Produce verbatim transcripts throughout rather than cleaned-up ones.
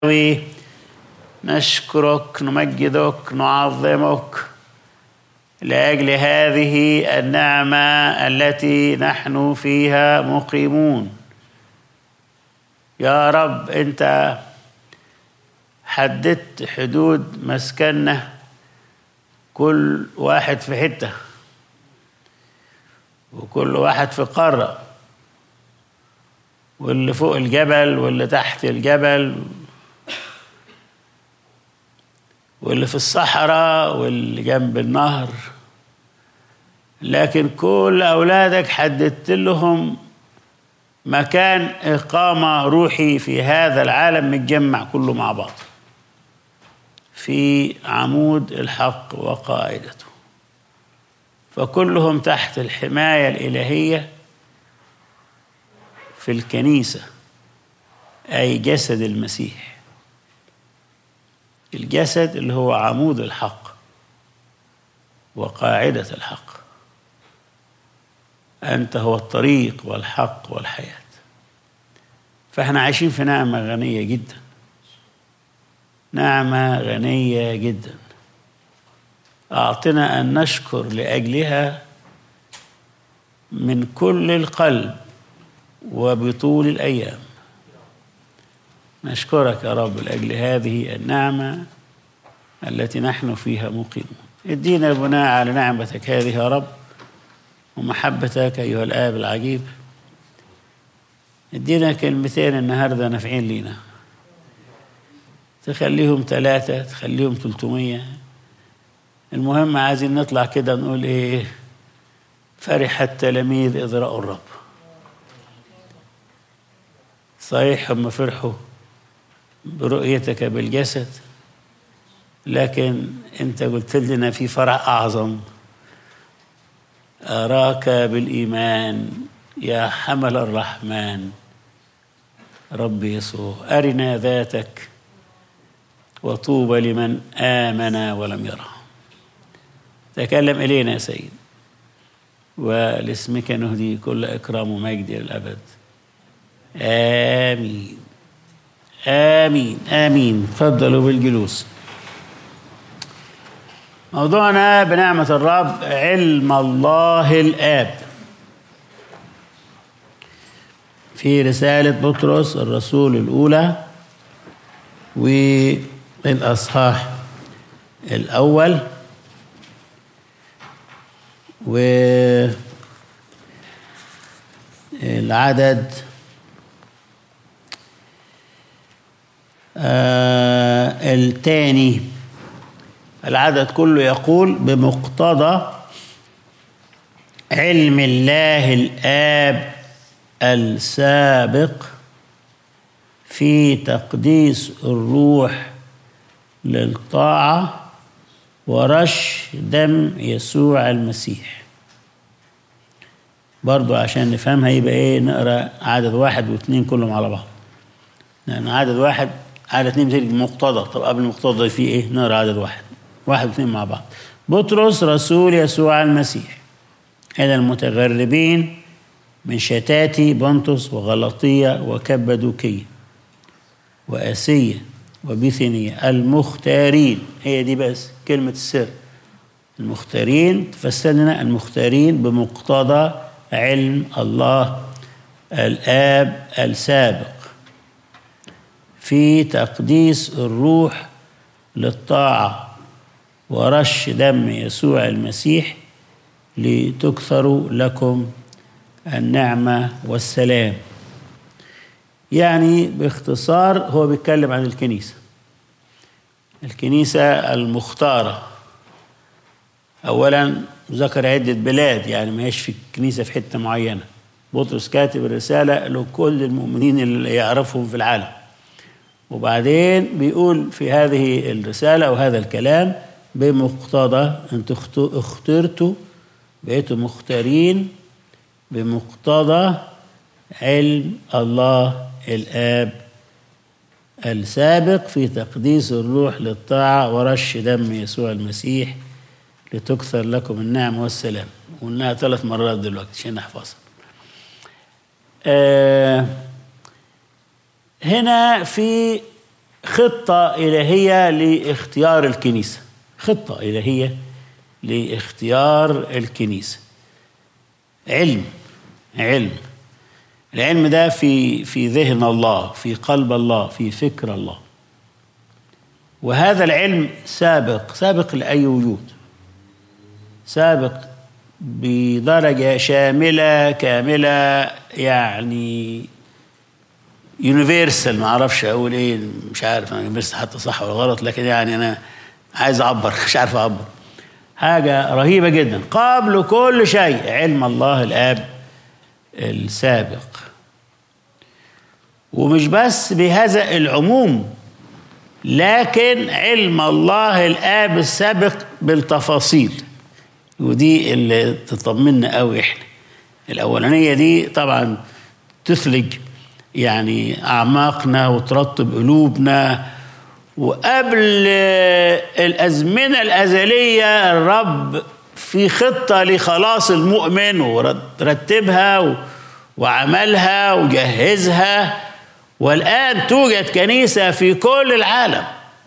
نشكرك نمجدك نعظمك لأجل هذه النعمة التي نحن فيها مقيمون. يا رب أنت حددت حدود مسكننا، كل واحد في حتة وكل واحد في قارة، واللي فوق الجبل واللي تحت الجبل واللي في الصحراء واللي جنب النهر، لكن كل أولادك حددت لهم مكان إقامة روحي في هذا العالم متجمع كله مع بعض في عمود الحق وقائدته، فكلهم تحت الحماية الإلهية في الكنيسة، أي جسد المسيح. الجسد اللي هو عمود الحق وقاعدة الحق. أنت هو الطريق والحق والحياة. فإحنا عايشين في نعمة غنية جدا، نعمة غنية جدا أعطنا أن نشكر لأجلها من كل القلب وبطول الأيام. نشكرك يا رب لأجل هذه النعمة التي نحن فيها مقيمون. ادينا بناء على نعمتك هذه يا رب ومحبتك أيها الآب العجيب. ادينا كلمتين النهاردة نافعين لينا، تخليهم ثلاثة تخليهم ثلاثمية. المهم عايزين نطلع كده نقول ايه؟ فرح التلاميذ إذ رأوا الرب. صحيح هم فرحوا برؤيتك بالجسد، لكن انت قلت لنا في فرح أعظم، أراك بالإيمان يا حمل الرحمن رب يسوع. أرنا ذاتك وطوبى لمن آمن ولم يره. تكلم إلينا يا سيد، ولاسمك نهدي كل إكرام ومجد إلى الأبد. آمين آمين آمين. تفضلوا بالجلوس. موضوعنا بنعمة الرب علم الله الآب في رسالة بطرس الرسول الأولى والأصحاح الأول والعدد آه الثاني. العدد كله يقول: بمقتضى علم الله الآب السابق في تقديس الروح للطاعة ورش دم يسوع المسيح. برضو عشان نفهمها يبقى ايه، نقرأ عدد واحد واثنين كلهم على بعض، لأن عدد واحد عدد اثنين بتيجي مقتضى. طب قبل المقتضى في ايه؟ نقرأ عدد واحد واحد واثنين مع بعض. بطرس رسول يسوع المسيح إلى المتغربين من شتات بنطس وغلطية وكبدوكية وآسية وبيثينية المختارين. هي دي بس كلمة السر، المختارين. تفسر لنا المختارين بمقتضى علم الله الآب السابق في تقديس الروح للطاعة ورش دم يسوع المسيح لتكثروا لكم النعمة والسلام. يعني باختصار هو بيتكلم عن الكنيسة، الكنيسة المختارة. أولا ذكر عدة بلاد، يعني ما هيش في الكنيسة في حتة معينة. بطرس كاتب الرسالة لكل المؤمنين اللي يعرفهم في العالم، وبعدين بيقول في هذه الرسالة وهذا الكلام بمقتضى أنتم اخترتوا بقيتوا مختارين بمقتضى علم الله الآب السابق في تقديس الروح للطاعة ورش دم يسوع المسيح لتكثر لكم النعمة والسلام. قلناها ثلاث مرات دلوقتي عشان نحفظها. آه هنا في خطة إلهية لاختيار الكنيسة، خطة إلهية لاختيار الكنيسة. علم علم العلم ده في في ذهن الله، في قلب الله، في فكر الله. وهذا العلم سابق سابق لأي وجود، سابق بدرجة شاملة كاملة، يعني يونيفرسال. ما اعرفش اقول ايه، مش عارف انا يونيفرسال حتى صح ولا غلط، لكن يعني انا عايز اعبر مش عارف اعبر. حاجة رهيبة جدا. قبل كل شيء علم الله الآب السابق. ومش بس بهذا العموم، لكن علم الله الآب السابق بالتفاصيل، ودي اللي تطمنا قوي احنا. الأولانية دي طبعا تثلج يعني أعماقنا وترطب قلوبنا. وقبل الأزمنة الأزلية الرب في خطة لخلاص المؤمن، ورتبها وعملها وجهزها. والآن توجد كنيسة في كل العالم،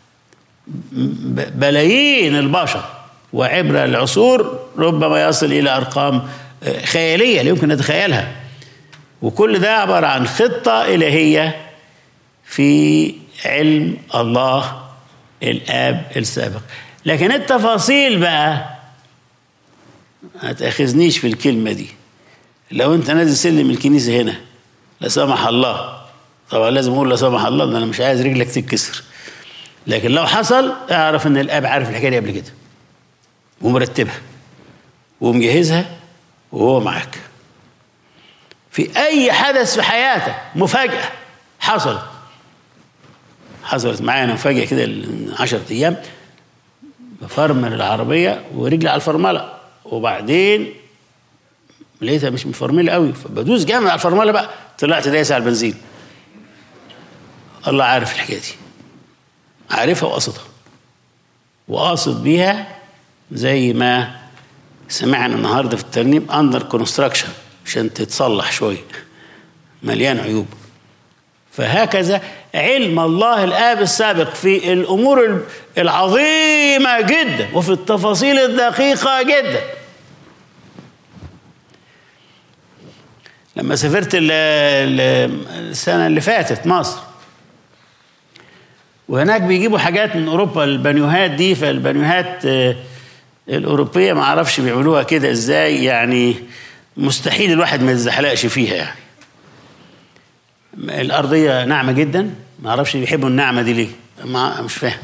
بلايين البشر، وعبر العصور ربما يصل إلى أرقام خيالية لا يمكن نتخيلها. وكل ده عبارة عن خطة إلهية في علم الله الآب السابق. لكن التفاصيل بقى ما تأخذنيش في الكلمة دي. لو أنت نازل سلم الكنيسة هنا لا سمح الله، طبعا لازم أقول لا سمح الله لأن أنا مش عايز رجلك تتكسر، لكن لو حصل اعرف أن الآب عارف الحكاية دي قبل كده ومرتبها ومجهزها وهو معاك. في أي حدث في حياتك مفاجأة حصلت حصلت معانا مفاجأة كده عشرة أيام، بفرمل العربية ورجلي على الفرملة، وبعدين لقيتها مش مفرملة قوي، فبدوس جامد على الفرملة بقى، طلعت دايس على البنزين. الله عارف الحكاية دي، عارفها وقصدها، وقاصد بيها زي ما سمعنا النهارده في الترنيم اندر كونستراكشن عشان تتصلح شويه، مليان عيوب. فهكذا علم الله الآب السابق في الأمور العظيمة جدا وفي التفاصيل الدقيقة جدا. لما سافرت السنة اللي فاتت مصر، وهناك بيجيبوا حاجات من أوروبا، البانيوهات دي، فالبانيوهات الأوروبية ما عرفش بيعملوها كده إزاي، يعني مستحيل الواحد ما يتزحلقش فيها. يعني الأرضية ناعمة جدا، ما عرفش بيحبوا الناعمة دي ليه، ما مش فاهم.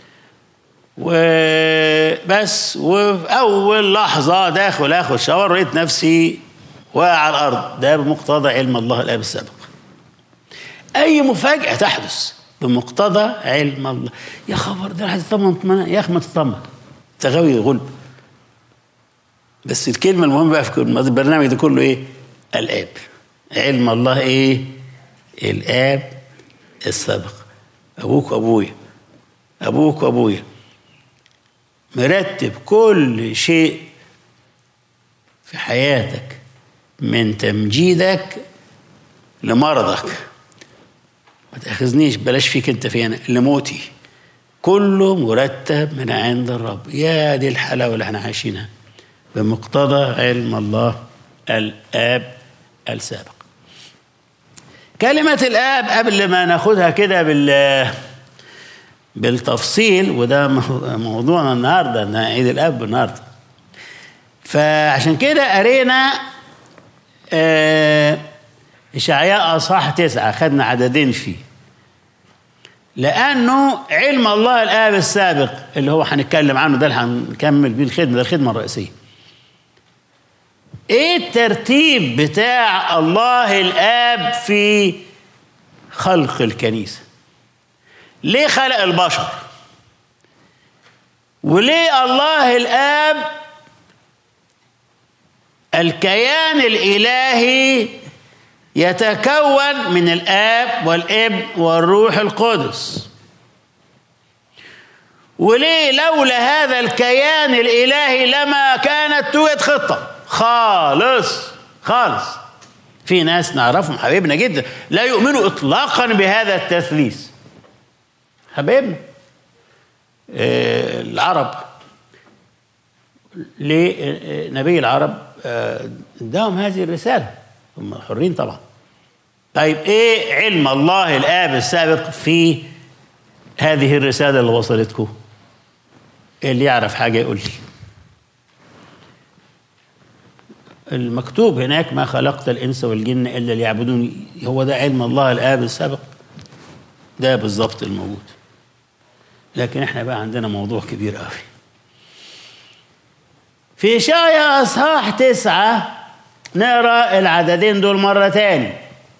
وبس وفي أول لحظة داخل آخد شاور لقيت نفسي واقع على الأرض. ده بمقتضى علم الله الآب السابق. أي مفاجأة تحدث بمقتضى علم الله. يا خبر ده راح تطمن يا أخي، ما تطمن، تغوي غلب. بس الكلمة المهمة بقى في البرنامج ده كله إيه؟ الآب. علم الله إيه؟ الآب السابق. أبوك وأبويا، أبوك وأبويا مرتب كل شيء في حياتك، من تمجيدك لمرضك، ما تأخذنيش بلاش فيك أنت فينا، لموتي، كله مرتب من عند الرب. يا دي الحلاوة اللي احنا عايشينها بمقتضى علم الله الآب السابق. كلمة الآب قبل ما ناخدها كده بال بالتفصيل، وده موضوعنا النهارده، ان عيد الآب النهارده، فعشان كده قرينا اه إشعياء أصحاح تسعة، خدنا عددين فيه، لأنه علم الله الآب السابق اللي هو هنتكلم عنه، ده اللي هنكمل بيه الخدمة، ده الخدمة الرئيسية. ايه الترتيب بتاع الله الآب في خلق الكنيسة؟ ليه خلق البشر؟ وليه الله الآب الكيان الإلهي يتكون من الآب والابن والروح القدس؟ وليه لولا هذا الكيان الإلهي لما كانت توجد خطة خالص خالص؟ في ناس نعرفهم حبيبنا جدا لا يؤمنوا إطلاقا بهذا التثليث، حبايبنا آه العرب، لنبي العرب اداهم هذه الرسالة، هم حرين طبعا. طيب ايه علم الله الآب السابق في هذه الرسالة اللي وصلتكم؟ اللي يعرف حاجة يقول لي. المكتوب هناك ما خلقت الإنس والجن إلا ليعبدوني، هو ده علم الله الآب السابق؟ ده بالضبط الموجود. لكن احنا بقى عندنا موضوع كبير قوي في إشعياء أصحاح تسعة. نقرأ العددين دول مرة تاني،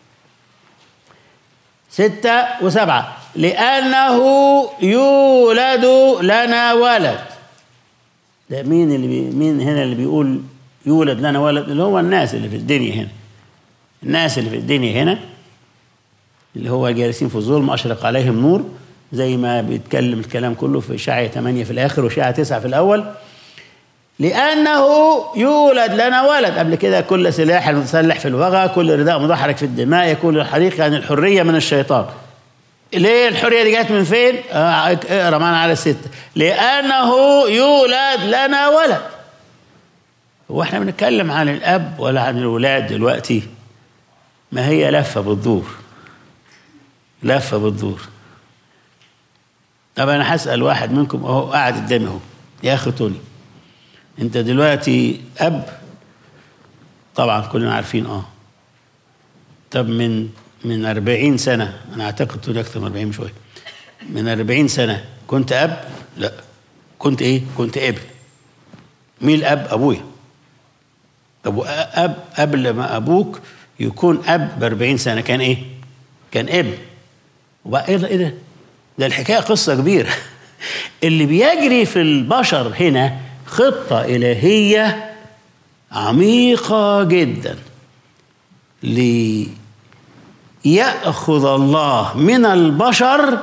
ستة وسبعة. لأنه يولد لنا ولد. ده مين اللي بي مين هنا اللي بيقول يولد لنا ولد؟ اللي هو الناس اللي في الدنيا هنا، الناس اللي في الدنيا هنا اللي هو جالسين في الظلم أشرق عليهم نور، زي ما بيتكلم الكلام كله في إشعياء ثمانية في الآخر وإشعياء تسعة في الأول. لأنه يولد لنا ولد. قبل كده كل سلاح متسلح في الوغى، كل رداء مدحرج في الدماء، يكون الحريق يعني الحرية من الشيطان. ليه الحرية دي جت من فين؟ اقرا معنا على الستة. لأنه يولد لنا ولد. هو احنا بنتكلم عن الأب ولا عن الولاد دلوقتي؟ ما هي لفة بتدور، لفة بتدور. طب أنا هسأل واحد منكم أهو قاعد قدامي أهو، يا أخي توني، أنت دلوقتي أب؟ طبعا كلنا عارفين أه. طب من من أربعين سنة، أنا أعتقد توني أكثر من أربعين شوية، من أربعين سنة كنت أب؟ لا. كنت إيه؟ كنت ابن. مين الأب؟ أبويا. طب أب قبل ما أبوك يكون أب بأربعين سنة كان إيه؟ كان ابن. وبقى إيه ده؟ إيه ده؟ ده الحكاية قصة كبيرة. اللي بيجري في البشر هنا خطة إلهية عميقة جدا ليأخذ الله من البشر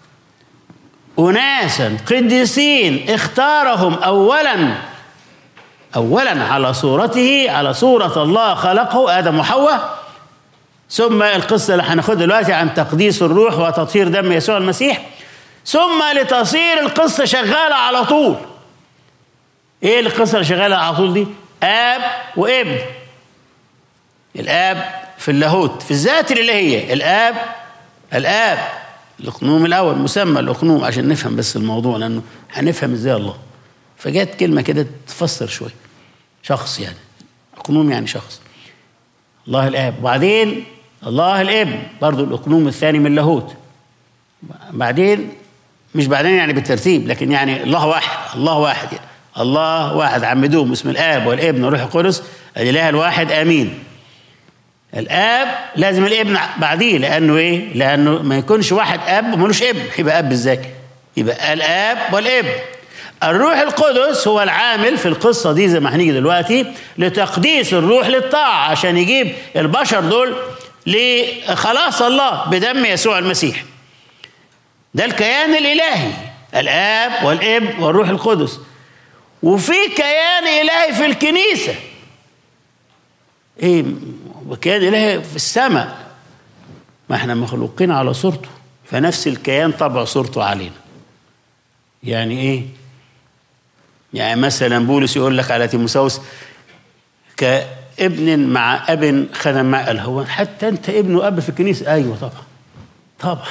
أناسا قديسين اختارهم أولا أولا على صورته، على صورة الله خلقه آدم وحواء. ثم القصة اللي هناخدها دلوقتي عن تقديس الروح وتطهير دم يسوع المسيح. ثم لتصير القصة شغالة على طول. ايه القصة اللي شغالة على طول دي؟ آب وابن. الآب في اللاهوت في الذات الإلهية، الآب الآب الأقنوم الأول، مسمى الأقنوم عشان نفهم بس الموضوع، لأنه هنفهم ازاي الله. فجت كلمة كده تفسر شوية، شخص يعني، أقنوم يعني شخص، الله الآب. وبعدين الله الابن برضو الأقنوم الثاني من اللاهوت. بعدين مش بعدين يعني بالترتيب، لكن يعني الله واحد، الله واحد يعني. الله واحد عمدوه باسم الآب والابن والروح القدس الإله الواحد آمين. الآب لازم الابن بعديه، لأنه إيه؟ لأنه ما يكونش واحد أب ومالوش ابن، يبقى أب إزاي؟ يبقى الآب والابن. الروح القدس هو العامل في القصة دي زي ما هنيجي دلوقتي لتقديس الروح للطاعة، عشان يجيب البشر دول لخلاص الله بدم يسوع المسيح. ده الكيان الإلهي، الآب والابن والروح القدس. وفي كيان إلهي في الكنيسة. إيه؟ وكيان إلهي في السماء، ما احنا مخلوقين على صورته، فنفس الكيان طبع صورته علينا. يعني إيه؟ يعني مثلا بولس يقول لك على تيموثاوس كابن مع اب خدم مع الهوان. حتى انت ابن واب في الكنيسه؟ ايوه طبعا طبعا.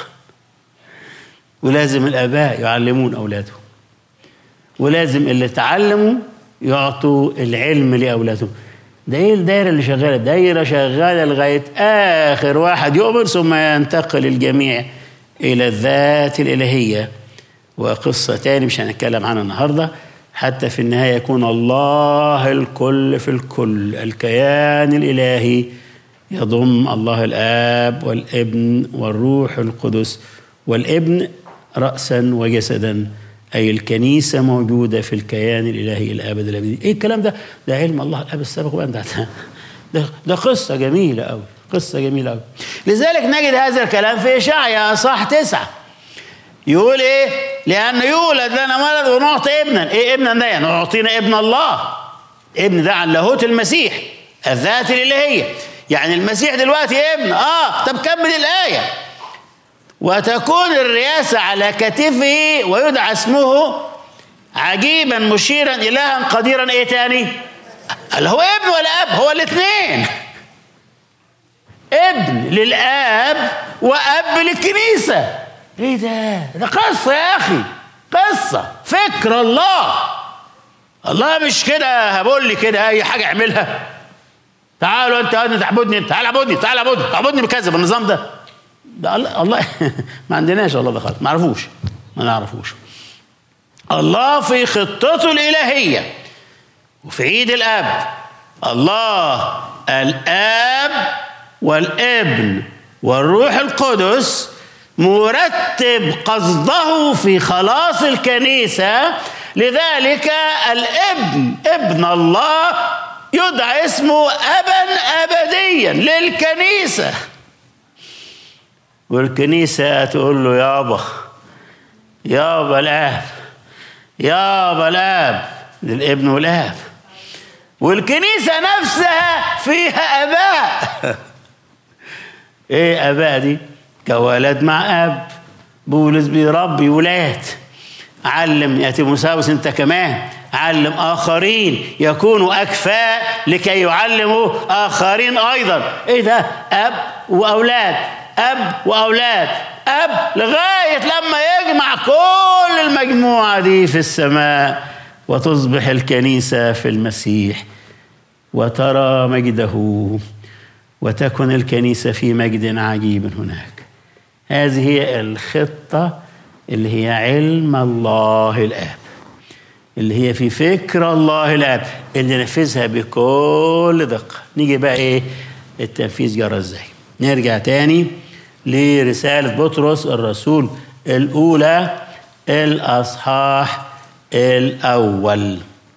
ولازم الاباء يعلمون اولادهم، ولازم اللي تعلموا يعطوا العلم لاولادهم. ده ايه الدايره اللي شغاله؟ دايره شغاله لغايه اخر واحد يؤمن، ثم ينتقل الجميع الى الذات الالهيه. وقصه تاني مش هنتكلم عنها النهارده. حتى في النهاية يكون الله الكل في الكل، الكيان الإلهي يضم الله الآب والابن والروح القدس، والابن رأسا وجسدا، أي الكنيسة موجودة في الكيان الإلهي الأبد الأبدي. إيه الكلام ده؟ ده علم الله الآب السابق. وأن ده, ده, ده قصة جميلة أوي، قصة جميلة أوي. لذلك نجد هذا الكلام في إشعياء أصحاح تسعة. يقول ايه؟ لأنه يولد لنا ولد ونعطي ابنا. ايه ابنا ده؟ يعني نعطينا ابن الله. ابن ده عن لاهوت المسيح، الذات الإلهية. يعني المسيح دلوقتي ابن. اه طب كمل الآية. وتكون الرياسة على كتفه، ويدعى اسمه عجيبا مشيرا إلها قديرا. ايه تاني؟ اللي هو ابن ولا اب؟ هو الاثنين، ابن للاب واب للكنيسة. ايه ده؟ ده قصة يا اخي، قصة فكر الله. الله مش كده هبقول لي كده اي حاجة اعملها، تعالوا انت انت تعبدني، تعال اعبدني، تعال اعبدني، تعبدني بكذا بالنظام ده. ده الله, الله ما عندناش الله ده خالص، ما نعرفوش ما نعرفوش. الله في خطته الإلهية وفي عيد الاب، الله الاب والابن والروح القدس مرتب قصده في خلاص الكنيسة. لذلك الابن ابن الله يدعى اسمه أبا أبديا للكنيسة، والكنيسة تقول له يابا يابا الآب، يابا الآب للابن والآب. والكنيسة نفسها فيها أباء. إيه أباء دي؟ كولد مع أب. بولس بيربي ولاد، علم يا تيموثاوس أنت كمان علم آخرين يكونوا أكفاء لكي يعلموا آخرين أيضا. إيه ده؟ أب وأولاد، أب وأولاد، أب، لغاية لما يجمع كل المجموعة دي في السماء وتصبح الكنيسة في المسيح وترى مجده، وتكن الكنيسة في مجد عجيب هناك. هذه هي الخطة اللي هي علم الله الآب، اللي هي في فكر الله الآب، اللي نفذها بكل دقة. نيجي بقى إيه التنفيذ جرى إزاي؟ نرجع تاني لرسالة بطرس الرسول الأولى الأصحاح الأول.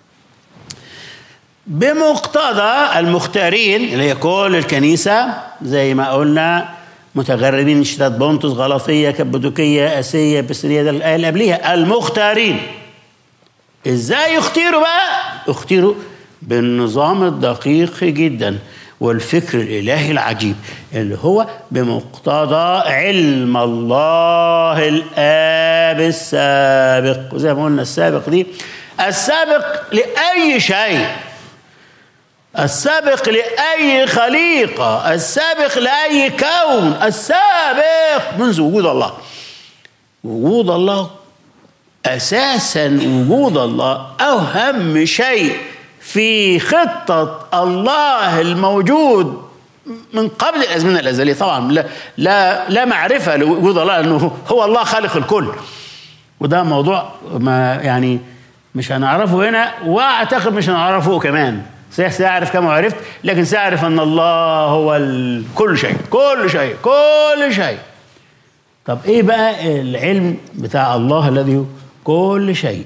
بمقتضى المختارين اللي هي كل الكنيسة زي ما قلنا، متغربين شتات بونطس، غلطية، كبدوكية، آسيا، بسرية، ده الآية اللي قبليها. المختارين إزاي يختيروا بقى؟ اختيروا بالنظام الدقيق جدا والفكر الإلهي العجيب اللي هو بمقتضى علم الله الآب السابق. وزي ما قلنا السابق دي السابق لأي شيء، السابق لأي خليقة، السابق لأي كون، السابق منذ وجود الله. وجود الله أساسا، وجود الله أهم شيء في خطة الله الموجود من قبل الأزمنة الأزلية. طبعا لا, لا, لا معرفة لوجود الله لأنه هو الله خالق الكل، وده موضوع ما يعني مش هنعرفه هنا، وأعتقد مش هنعرفه كمان. سأعرف كما عرفت، لكن سأعرف أن الله هو كل شيء كل شيء كل شيء. طب إيه بقى العلم بتاع الله الذي كل شيء؟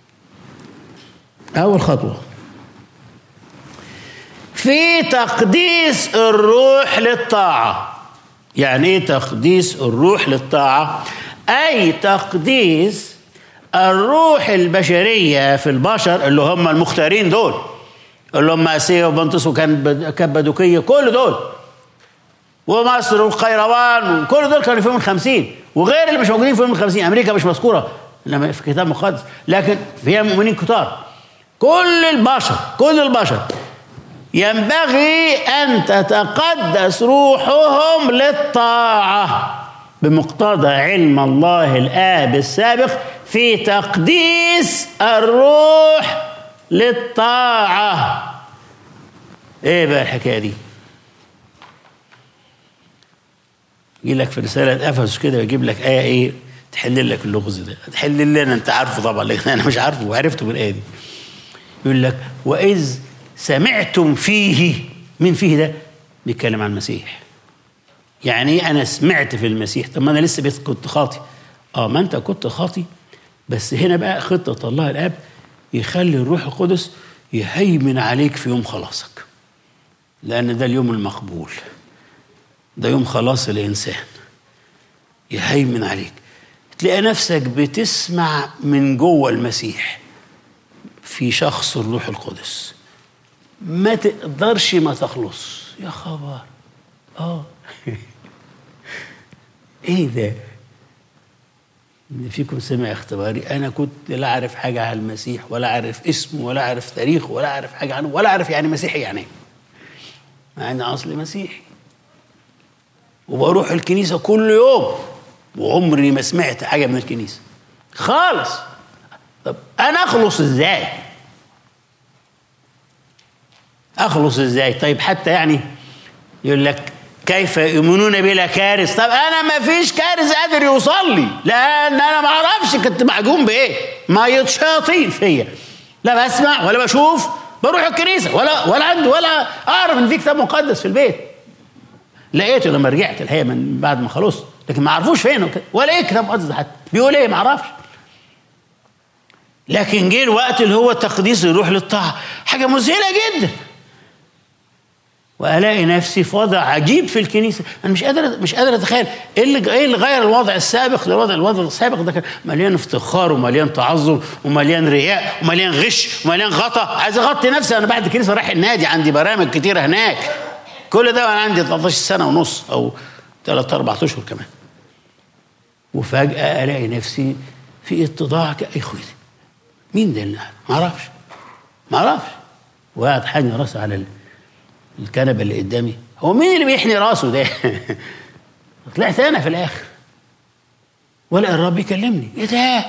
أول خطوة في تقديس الروح للطاعة. يعني إيه تقديس الروح للطاعة؟ أي تقديس الروح البشرية في البشر اللي هم المختارين دول، اللي هم آسيا وبنطس وكبدوكية، كل دول، ومصر والقيروان، وكل دول كانوا فيهم الخمسين، وغير اللي مش موجودين فيهم الخمسين. أمريكا مش مذكورة إنما في كتاب مقدس، لكن فيها مؤمنين كتار. كل البشر كل البشر ينبغي أن تتقدس روحهم للطاعة بمقتضى علم الله الآب السابق في تقديس الروح للطاعة. ايه بقى الحكاية دي؟ يجي لك في رسالة أفسس كده ويجيب لك آية ايه تحل لك اللغز ده، تحل لنا انت عارفه طبعا، لكن انا مش عارفه وعرفته بالآية دي. يقول لك وإذ سمعتم فيه. مين فيه ده؟ بيتكلم عن المسيح. يعني ايه انا سمعت في المسيح؟ طب ما انا لسه بيت كنت خاطي. اه ما انت كنت خاطي، بس هنا بقى خطة الله الآب يخلي الروح القدس يهيمن عليك في يوم خلاصك، لأن ده اليوم المقبول، ده يوم خلاص الإنسان. يهيمن عليك، تلاقي نفسك بتسمع من جوه المسيح في شخص الروح القدس، ما تقدرش ما تخلص. يا خبر اه ايه ده؟ إن فيكم سمع اختباري. أنا كنت لا أعرف حاجة عن المسيح ولا أعرف اسمه ولا أعرف تاريخه ولا أعرف حاجة عنه ولا أعرف يعني مسيحي يعني، مع أن أصلي مسيحي وبروح الكنيسة كل يوم وعمري ما سمعت حاجة من الكنيسة خالص. طب أنا أخلص إزاي؟ أخلص إزاي؟ طيب حتى يعني يقول لك كيف يؤمنون بلا كارث. طب أنا ما فيش كارث قادر يوصل لي، لأن أنا ما أعرفش كنت معجون بإيه، ما يتشاطين فيا، لا بسمع ولا بشوف، بروح الكنيسة ولا ولا عندي ولا أعرف إن في كتاب مقدس في البيت. لقيته لما رجعت الحقيقة من بعد ما خلصت، لكن ما عرفوش فين ولا إيه كتاب مقدس حتى بيقول إيه ما أعرفش. لكن جه الوقت اللي هو التقديس يروح للطاعة، حاجة مذهلة جدا، والاقي نفسي في وضع عجيب في الكنيسه. انا مش قادر مش قادر اتخيل ايه اللي ايه اللي غير الوضع السابق للوضع الوضع السابق ده كان مليان افتخار ومليان تعظم ومليان رياء ومليان غش ومليان غطا. عايز اغطي نفسي. انا بعد الكنيسه رايح النادي، عندي برامج كتيره هناك، كل ده وانا عندي ثلاثة عشر سنه ونص او ثلاثة أربعة اشهر كمان. وفجاه الاقي نفسي في اتضاع. يا اخوي مين ده اللي ما اعرفش ما اعرفش وقاعد حاني راسي على الكنبه اللي قدامي. هو مين اللي بيحني راسه ده؟ طلعت انا في الاخر ولا الرب يكلمني. ايه ده؟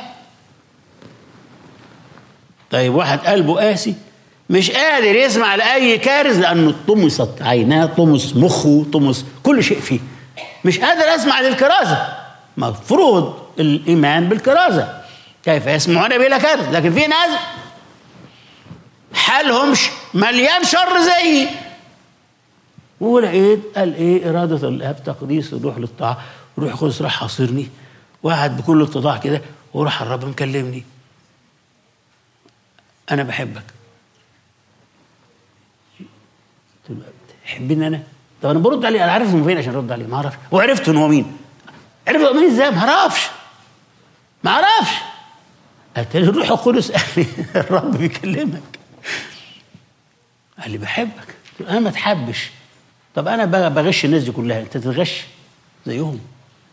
طيب واحد قلبه قاسي مش قادر يسمع لاي كارث لانه طمست عيناه، طمس مخه، طمس كل شيء فيه، مش قادر اسمع للكرازه. مفروض الايمان بالكرازه، كيف يسمعون بلا كارث. لكن في ناس حالهم مليان شر زيي. ولقيت قال ايه اراده الاب تقديس الروح للطاعه، روح القدس راح حاصرني وقعد بكل اتضاع كده، وراح الرب مكلمني انا بحبك. تحبني انا؟ طب انا برد عليه، انا عارف انه فين عشان ارد عليه؟ ما اعرفش. وعرفت ان هو مين؟ عرفت هو مين ازاي؟ ما اعرفش ما اعرفش اتاري الروح القدس قال لي الرب بيكلمك، قال لي بحبك. انا ما تحبش. طب انا بغش الناس دي كلها، انت تتغش زيهم؟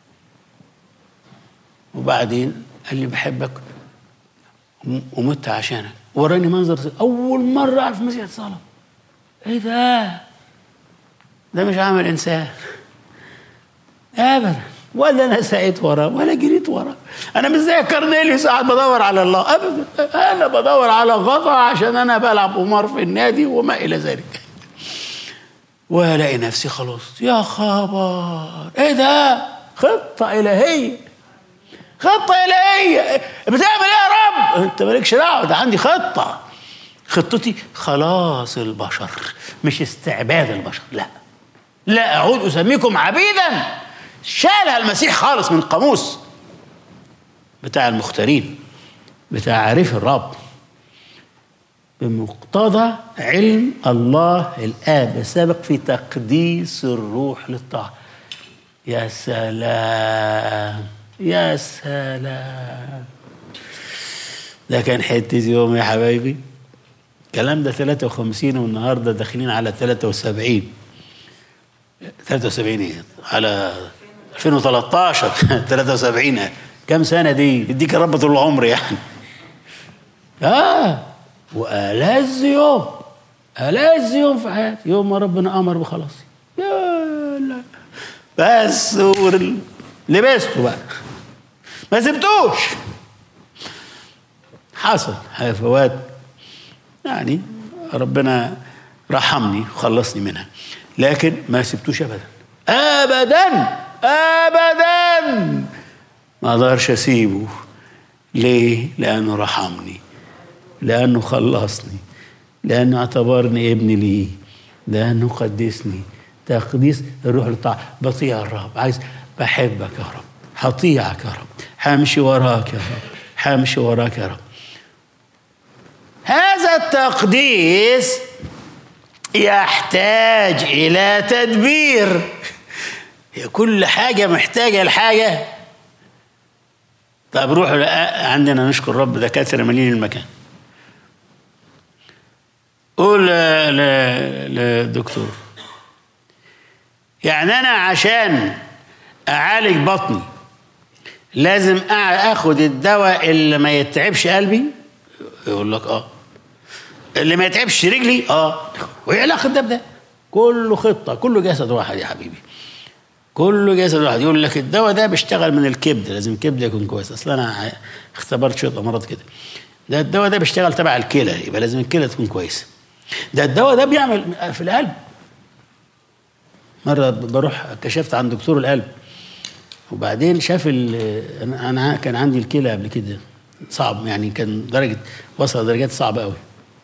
وبعدين قال لي بحبك ومت عشانك، وراني منظر اول مره اعرف مسيح الصلاه. ايه ده؟ ده مش عمل انسان ابدا، ولا انا سعيت وراه ولا جريت وراه. انا مش زي كارنيليوس قاعد بدور على الله ابدا، انا بدور على غطا عشان انا بلعب قمار في النادي وما الى ذلك. والاقي نفسي خلاص يا خبر ايه ده؟ خطه الهيه، خطه الهيه. بتعمل ايه يا رب؟ انت مالكش دعوه، ده عندي خطه. خطتي خلاص البشر مش استعباد البشر. لا لا اعود اسميكم عبيدا. شالها المسيح خالص من قاموس بتاع المختارين بتاع عارف الرب بمقتضى علم الله الآب السابق في تقديس الروح للطاعة. يا سلام يا سلام، ده كان حتة يوم يا حبايبي. الكلام ده ثلاثة وخمسين والنهارده داخلين على ثلاثة وسبعين. ثلاثة وسبعين ايه؟ على ألفين وثلاثة عشر ثلاثة وسبعين. كم سنة دي؟ يديك الرب طول العمر يعني. اه وألذ يوم ألذ يوم في حياتي يوم ما ربنا أمر بخلاصي. يا لا بس لبسته بقى ما سبتوش. حصل هفوات يعني ربنا رحمني وخلصني منها، لكن ما سبتوش أبدا أبدا أبدا. ما أقدرش أسيبه. ليه؟ لأنه رحمني، لأنه خلصني، لأنه اعتبرني ابن ليه، لأنه قدسني تقديس الروح للطاعة. بطيع الرب، عايز بحبك يا رب، هطيعك يا رب، همشي وراك يا رب، همشي وراك يا رب. هذا التقديس يحتاج إلى تدبير. هي كل حاجة محتاجة لحاجة. طب روح عندنا نشكر رب دكاترة مالين المكان. قول للدكتور يعني أنا عشان أعالج بطني لازم اخد الدواء اللي ما يتعبش قلبي؟ يقول لك اه. اللي ما يتعبش رجلي؟ اه. وايه علاقه ده بده؟ كله خطه، كله جسد واحد يا حبيبي، كله جسد واحد. يقول لك الدواء ده بيشتغل من الكبد، لازم الكبد يكون كويس. اصلا انا اختبرت شويه امراض كده. ده الدواء ده بيشتغل تبع الكلى، يبقى لازم الكلى تكون كويسه. ده الدواء ده بيعمل في القلب. مره بروح كشفت عند دكتور القلب، وبعدين شاف انا كان عندي الكلى قبل كده صعب، يعني كان درجه وصل درجات صعبه قوي.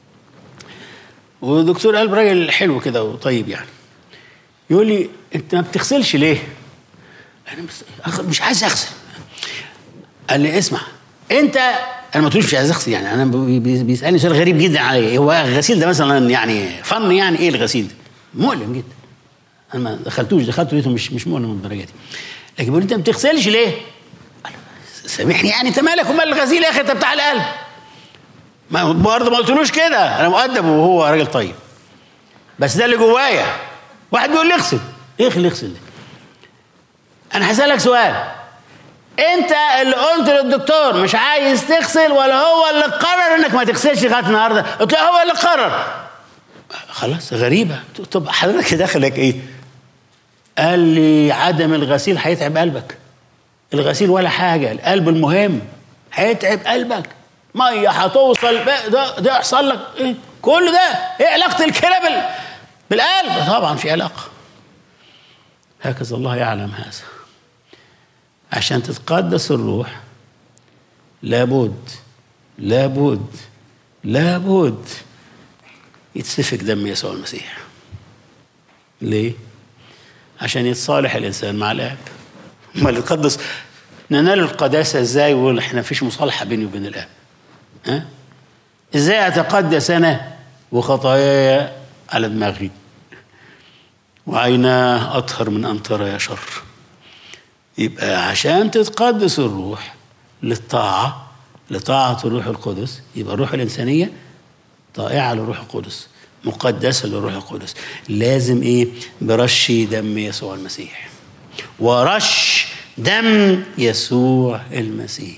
ودكتور قلب راجل حلو كده وطيب يعني، يقول لي انت ما بتغسلش ليه؟ انا مش عايز اغسل. قال لي اسمع انت، انا ما تقولش مش عايز اغسل، يعني انا بيسالني سؤال غريب جدا عليا، هو الغسيل ده مثلا يعني فن؟ يعني ايه الغسيل ده؟ مؤلم جدا. انا ما دخلتوش، دخلته لقيته مش مش مؤلم للدرجه دي. لكن بيقول انت ما بتغسلش ليه؟ سامحني يعني انت مالك ومال الغسيل يا اخي، انت بتاع القلب. ما برضه ما قلتلوش كده، انا مؤدب وهو راجل طيب، بس ده اللي جوايا. واحد بيقول لي اغسل، ايه اللي اغسل ده؟ انا هسألك سؤال، انت اللي قلت للدكتور مش عايز تغسل ولا هو اللي قرر انك ما تغسلش لغايه النهارده؟ قلت له هو اللي قرر. خلاص غريبه. طب حضرتك دخلك ايه؟ قال لي عدم الغسيل هيتعب قلبك. الغسيل ولا حاجه، القلب المهم. هيتعب قلبك، ميه هتوصل ده ده يحصل لك ايه؟ كل ده ايه علاقه الكلى بالقلب؟ طبعا في علاقه. هكذا الله يعلم هذا. عشان تتقدس الروح لابد لابد لابد يتسفك دم يسوع المسيح. ليه؟ عشان يتصالح الانسان مع الاب. امال يتقدس ننال القداسه ازاي واحنا مفيش مصالحه بيني وبين الاب؟ ها؟ ازاي اتقدس انا وخطاياي على دماغي وعيناه اطهر من ان ترى يا شر؟ يبقى عشان تتقدس الروح للطاعه، لطاعه الروح القدس، يبقى الروح الانسانيه طائعه للروح القدس، مقدسه للروح القدس. لازم ايه؟ برش دم يسوع المسيح، ورش دم يسوع المسيح.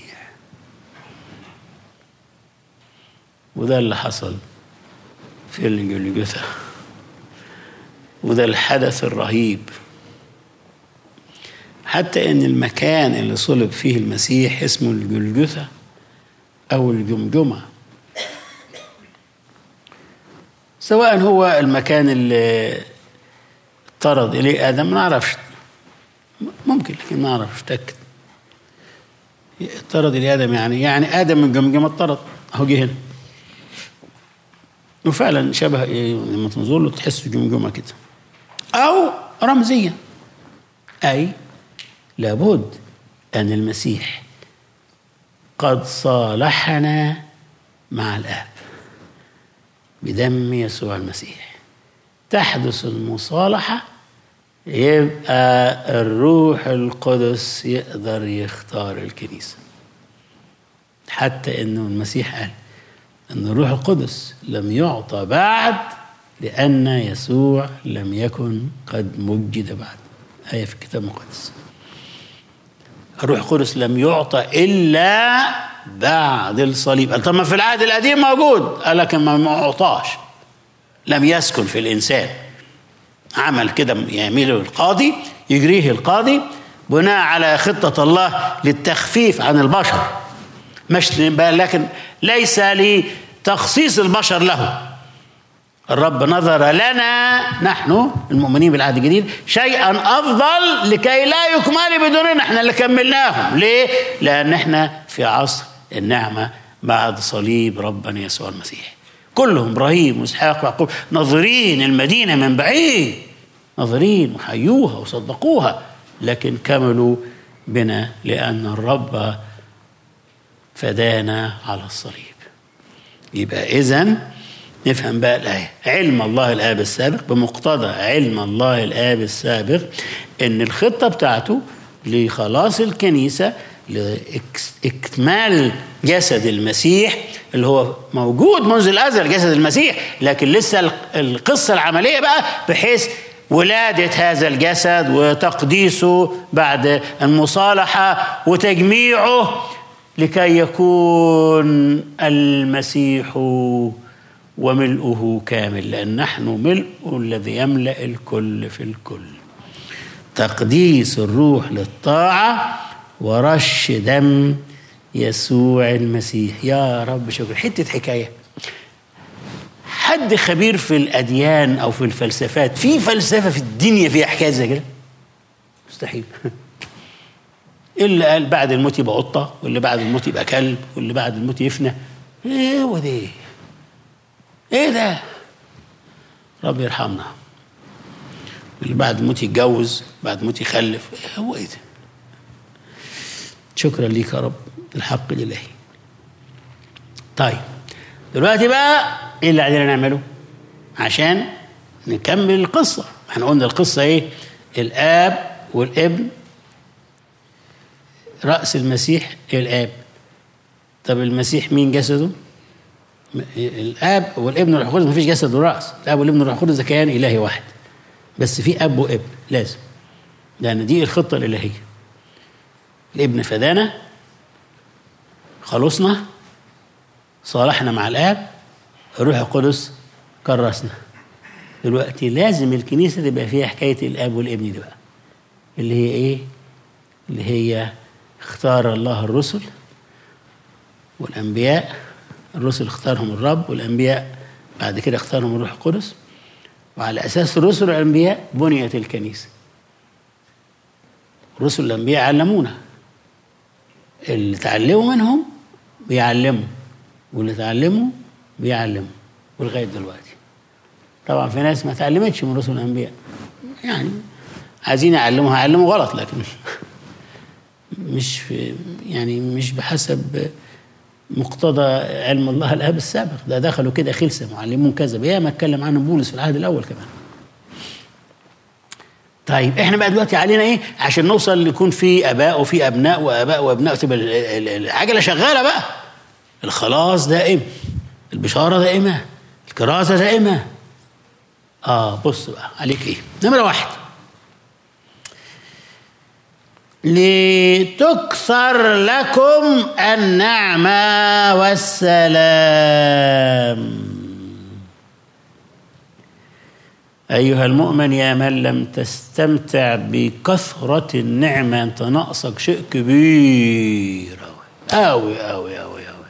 وده اللي حصل في الجلجثة، وده الحدث الرهيب. حتى ان المكان اللي صلب فيه المسيح اسمه الجلجثة او الجمجمة، سواء هو المكان اللي طرد اليه ادم، ما نعرفش، ممكن لكن ما نعرفش تأكد. طرد اليه ادم يعني يعني ادم من جمجمة طرد، اهو جه هنا وفعلا شبه إيه لما تنظر له تحس جمجمة كده، أو رمزيا، أي لابد أن المسيح قد صالحنا مع الآب بدم يسوع المسيح. تحدث المصالحة، يبقى الروح القدس يقدر يختار الكنيسة. حتى إنه المسيح قال أن الروح القدس لم يعطى بعد لأن يسوع لم يكن قد مجد بعد. آية في الكتاب المقدس. الروح القدس لم يعطى إلا بعد الصليب. قال طب ما في العهد القديم موجود، قال لكن ما أعطاش، لم يسكن في الإنسان. عمل كده يعمله القاضي، يجريه القاضي بناء على خطة الله للتخفيف عن البشر، مش لكن ليس لتخصيص البشر له. الرب نظر لنا نحن المؤمنين بالعهد الجديد شيئا أفضل لكي لا يكمل بدوننا، احنا اللي كملناهم. ليه؟ لأن احنا في عصر النعمة بعد صليب ربنا يسوع المسيح. كلهم إبراهيم وإسحاق ويعقوب ناظرين المدينة من بعيد، ناظرين وحيوها وصدقوها، لكن كملوا بنا لأن الرب فدانا على الصليب. يبقى إذن نفهم بقى الآية. علم الله الآب السابق، بمقتضى علم الله الآب السابق إن الخطة بتاعته لخلاص الكنيسة، لاكتمال جسد المسيح اللي هو موجود منذ الأزل، جسد المسيح، لكن لسه القصة العملية بقى بحيث ولادة هذا الجسد وتقديسه بعد المصالحة وتجميعه لكي يكون المسيح وملؤه كامل، لأن نحن ملء الذي يملأ الكل في الكل. تقديس الروح للطاعة ورش دم يسوع المسيح. يا رب شكرا. حتة حكاية، حد خبير في الأديان أو في الفلسفات، في فلسفة في الدنيا فيها حكاية زي كده؟ مستحيل. اللي قال بعد الموت يبقى قطة، واللي بعد الموت يبقى كلب، واللي بعد الموت يفنى. ايه هو ده؟ ايه ده؟ رب يرحمنا. اللي بعد الموت يتجوز، بعد الموت يخلف. ايه هو ايه ده؟ شكرا ليك يا رب، الحق لله. طيب دلوقتي بقى ايه اللي علينا نعمله عشان نكمل القصة؟ احنا قلنا القصة ايه؟ الاب والابن، رأس المسيح الاب. طب المسيح مين جسده؟ الاب والابن والروح القدس. مفيش جسد ورأس. الاب والابن والروح القدس ده كيان الهي واحد، بس في اب وابن لازم، لان دي الخطة الالهية. الابن فدانا، خلصنا، صالحنا مع الاب، الروح القدس كرسنا. دلوقتي لازم الكنيسة تبقى فيها حكاية الاب والابن دي بقى، اللي هي ايه؟ اللي هي اختار الله الرسل والانبياء. الرسل اختارهم الرب، والانبياء بعد كده اختارهم الروح القدس، وعلى اساس الرسل والانبياء بنيت الكنيسة. الرسل والانبياء علمونا، اللي تعلموا منهم بيعلموا، واللي تعلموا بيعلموا، ولغايه دلوقتي. طبعا في ناس ما تعلمتش من رسل الانبياء، يعني عايزين يعلموها، يعلموا غلط، لكن مش في يعني مش بحسب مقتضى علم الله الاب السابق. ده دخلوا كده خلسه معلمون كذا، يا ما اتكلم عنه بولس في العهد الاول كمان. طيب احنا بقى دلوقتي علينا ايه عشان نوصل يكون في اباء وفي ابناء واباء وابناء، تبقى العجله شغاله بقى. الخلاص دائم، البشاره دائمه، الكرازه دائمه. اه بص بقى عليك ايه. نمره واحد، لتكثر لكم النعمه والسلام. أيها المؤمن يا من لم تستمتع بكثرة النعمة، أنت ناقصك شيء كبير أوي أوي أوي أوي.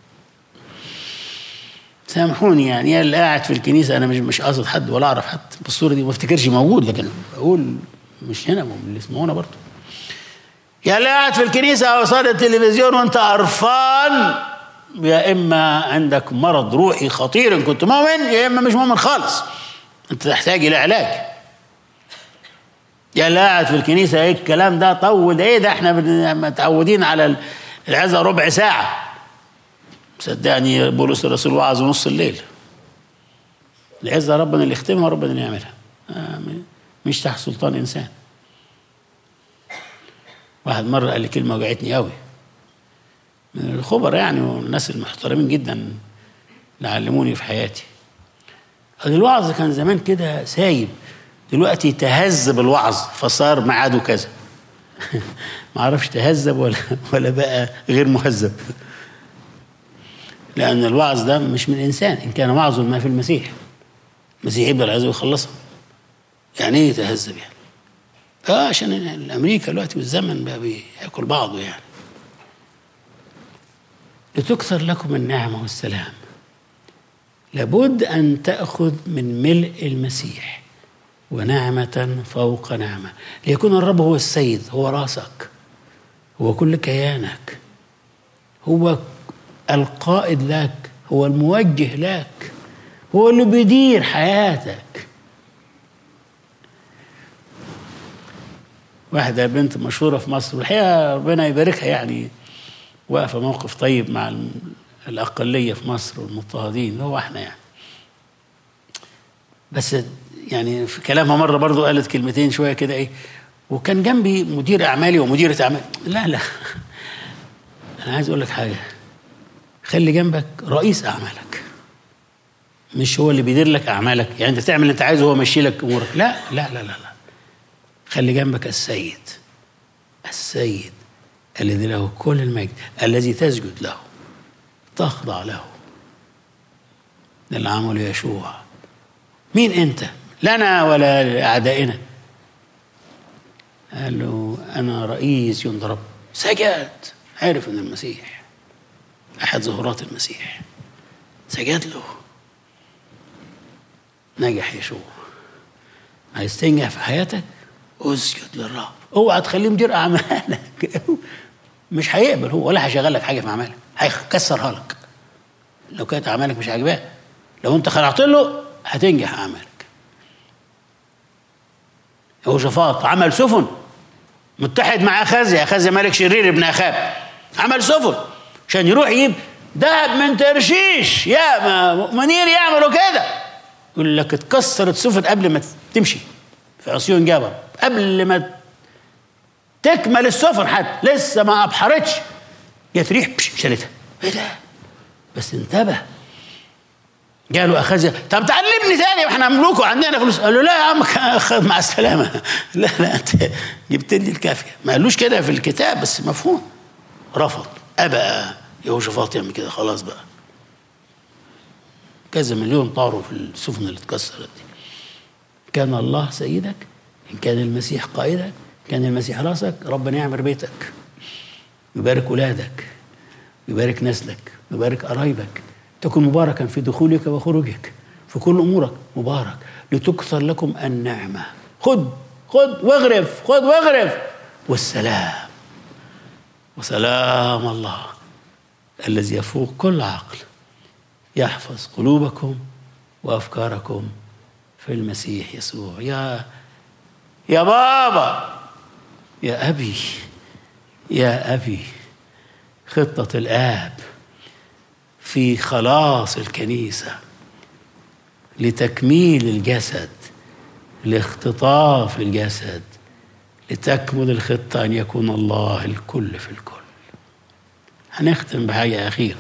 سامحوني يعني، يا اللي قاعد في الكنيسة، أنا مش مش قاصد حد ولا أعرف حد بالصورة دي، ما افتكرش موجود، لكن بقول مش هنا، اللي اسمعونا برضه. يا اللي قاعد في الكنيسة أو قصاد التلفزيون وأنت قرفان، يا إما عندك مرض روحي خطير إن كنت مؤمن، يا إما مش مؤمن خالص، انت تحتاج الى علاج. يا اللي قاعد في الكنيسه ايه الكلام ده طول، ايه ده احنا متعودين على العظه ربع ساعه. صدقني بولس الرسول وعظ نص الليل. العظه ربنا اللي يختمها وربنا اللي يعملها، مش تحت سلطان انسان. واحد مره قال لي كلمه وجعتني قوي، من الخبراء يعني والناس المحترمين جدا اللي علموني في حياتي. الوعظ كان زمان كده سايب، دلوقتي تهذب الوعظ فصار معاده كذا. ما اعرفش تهذب ولا ولا بقى غير مهذب، لان الوعظ ده مش من انسان. ان كان وعظ ما في المسيح، المسيح يبدا العظه ويخلصها. يعني ايه يتهذب يعني؟ اه عشان الامريكا دلوقتي والزمن بقى بياكل بعضه يعني. لتكثر لكم النعمه والسلام. لابد أن تأخذ من ملء المسيح ونعمة فوق نعمة، ليكون الرب هو السيد، هو راسك، هو كل كيانك، هو القائد لك، هو الموجه لك، هو اللي بيدير حياتك. واحدة بنت مشهورة في مصر، والحقيقة ربنا يباركها، يعني واقفة موقف طيب مع الأقلية في مصر والمضطهدين، هو احنا يعني. بس يعني في كلامها مرة برضو قالت كلمتين شوية كده ايه، وكان جنبي مدير أعمالي ومديرة أعمال. لا لا أنا عايز أقول لك حاجة، خلي جنبك رئيس أعمالك. مش هو اللي بيدير لك اعمالك، يعني انت تعمل اللي انت عايزه وهو ماشي لك امورك. لا لا لا لا لا، خلي جنبك السيد، السيد الذي له كل المجد، الذي تسجد له تخضع له. ده اللي عمله يشوع. مين انت لنا ولا لاعدائنا؟ قال له انا رئيس جند رب. سجد، عرف ان المسيح احد ظهورات المسيح، سجد له، نجح يشوع. عايز تنجح في حياتك اسجد للرب، اوعى تخليه مدير اعمالك. مش هيقبل هو ولا هيشغل لك حاجه في اعمالك، هيكسرها لك لو كانت اعمالك مش عاجباه. لو انت خلعت له هتنجح اعمالك. يهوشافاط عمل سفن، متحد مع اخازيا، اخازيا ملك شرير ابن اخاب، عمل سفن عشان يروح يجيب ذهب من ترشيش. يا مؤمنين يعملوا كده، يقول لك اتكسرت سفن قبل ما تمشي في عصيون جبل، قبل ما تكمل السفن حتى لسه ما ابحرتش، جت ريح شالتها. ايه ده؟ بس انتبه، قالوا اخذ طب تعلمني ثاني واحنا مملوك وعندنا فلوس. قال له لا يا عم اخذ مع السلامه. لا لا انت جبت لي الكافيه. ما قالوش كده في الكتاب بس مفهوم. رفض، ابى يهوشافاط يعمل كده، خلاص بقى. كذا مليون طاروا في السفن اللي اتكسرت دي. كان الله سيدك، ان كان المسيح قائدك، كان المسيح راسك، ربنا يعمر بيتك، يبارك ولادك، يبارك نسلك، يبارك قرايبك، تكون مباركا في دخولك وخروجك، في كل امورك مبارك، لتكثر لكم النعمه. خد خد واغرف، خد واغرف، والسلام، وسلام الله الذي يفوق كل عقل يحفظ قلوبكم وافكاركم في المسيح يسوع. يا يا بابا، يا ابي، يا ابي، خطه الاب في خلاص الكنيسة لتكميل الجسد، لاختطاف الجسد، لتكمل الخطة أن يكون الله الكل في الكل. هنختم بحاجة أخيرة.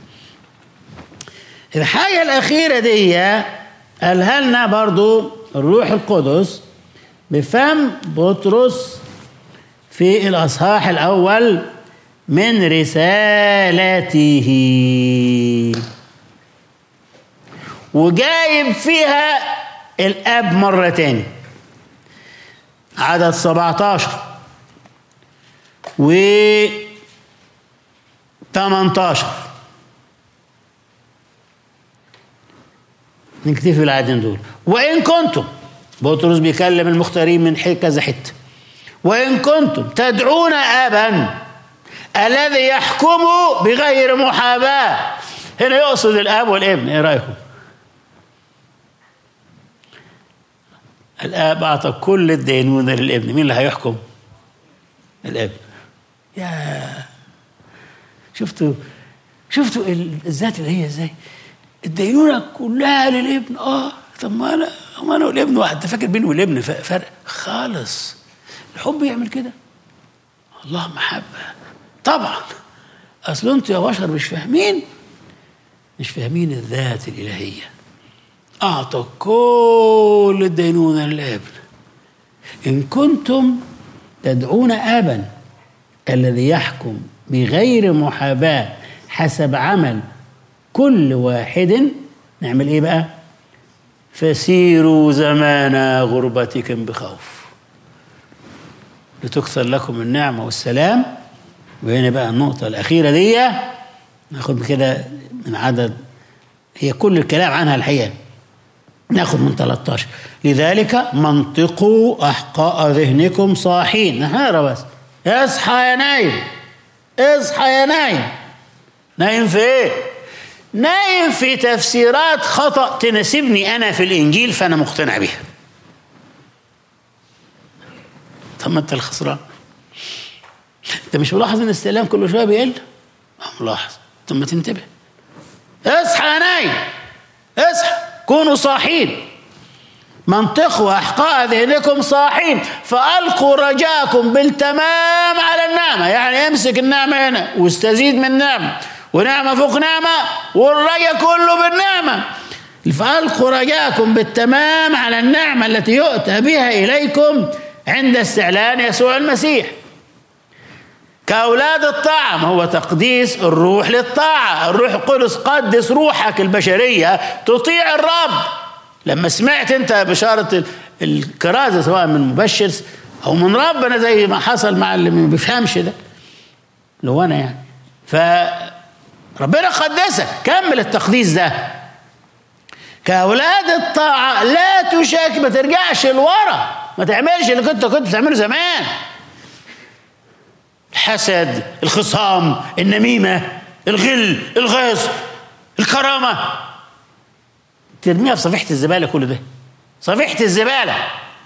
الحاجة الأخيرة دي قالها لنا برضو الروح القدس بفم بطرس في الأصحاح الأول من رسالته، وجايب فيها الاب مره تاني، عدد سبعتاشر و تمنتاشر. نكتفي بالعددين دول. وان كنتم، بطرس بيكلم المختارين من كذا حته، وان كنتم تدعون ابا الذي يحكم بغير محاباة. هنا يقصد الاب والابن. ايه رايكم؟ الاب اعطى كل الدينونة للابن، مين اللي هيحكم؟ الابن. يا شفتوا شفتوا الذات اللي هي ازاي؟ الدينونة كلها للابن. اه طب ما انا ما انا والابن واحد. انت فاكر بيني والابن فرق خالص؟ الحب يعمل كده؟ الله محبة طبعا. اصل انتوا يا بشر مش فاهمين مش فاهمين الذات الالهيه. اعطى كل الدينونه للابن. ان كنتم تدعون ابا الذي يحكم بغير محاباه حسب عمل كل واحد، نعمل ايه بقى؟ فسيروا زمان غربتكم بخوف لتكثر لكم النعمه والسلام. وهنا بقى النقطة الأخيرة دي ناخد كده من عدد، هي كل الكلام عنها الحقيقة، ناخد من ثلاثة عشر. لذلك منطقوا أحقاء ذهنكم صاحين. نهار بس، اصحى يا نايم، اصحى يا نايم. نايم في ايه؟ نايم في تفسيرات خطأ تناسبني أنا في الإنجيل فأنا مقتنع بها. طب ما أنت الخسران. انت مش ملاحظ ان الاستعلام كل شويه بيقل؟ ملاحظ. ثم تنتبه. اصحى يا نايم، اصحى، كونوا صاحين. منطقوا احقاء ذهنكم صاحين، فالقوا رجاءكم بالتمام على النعمه. يعني امسك النعمه هنا واستزيد من نعمه، ونعمه فوق نعمه، والرجاء كله بالنعمه. فألقوا رجاءكم بالتمام على النعمة التي يؤتى بها إليكم عند استعلان يسوع المسيح. كأولاد الطاعة، ما هو تقديس الروح للطاعة. الروح القدس قدس روحك البشرية تطيع الرب. لما سمعت انت بشارة الكرازة سواء من مبشر او من ربنا زي ما حصل مع اللي ما بيفهمش ده اللي هو انا يعني، فربنا قدسك، كمل التقديس ده. كأولاد الطاعة لا تشاك، ما ترجعش لورا، ما تعملش اللي كنت كنت بتعمله زمان. الحسد، الخصام، النميمة، الغل، الغيظ، الكرامة، ترميها في صفيحة الزبالة. كل ده صفيحة الزبالة.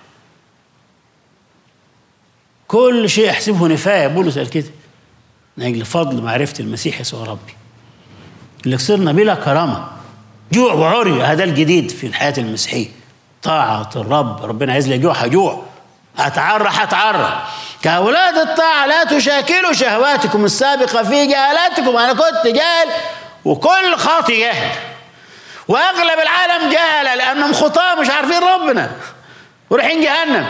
كل شيء احسبه نفاية. بولس قال كده من أجل فضل معرفة المسيح يسوع ربي اللي صرنا بلا كرامة، جوع وعري. هذا الجديد في الحياة المسيحية، طاعة الرب. ربنا عايز لي جوع هجوع، أتعرى هتعرى. كأولاد الطاعة لا تشاكلوا شهواتكم السابقة في جهالاتكم. أنا كنت جاهل وكل خاطي جاهل، وأغلب العالم جاهل لأنهم خطاة مش عارفين ربنا ورايحين جهنم.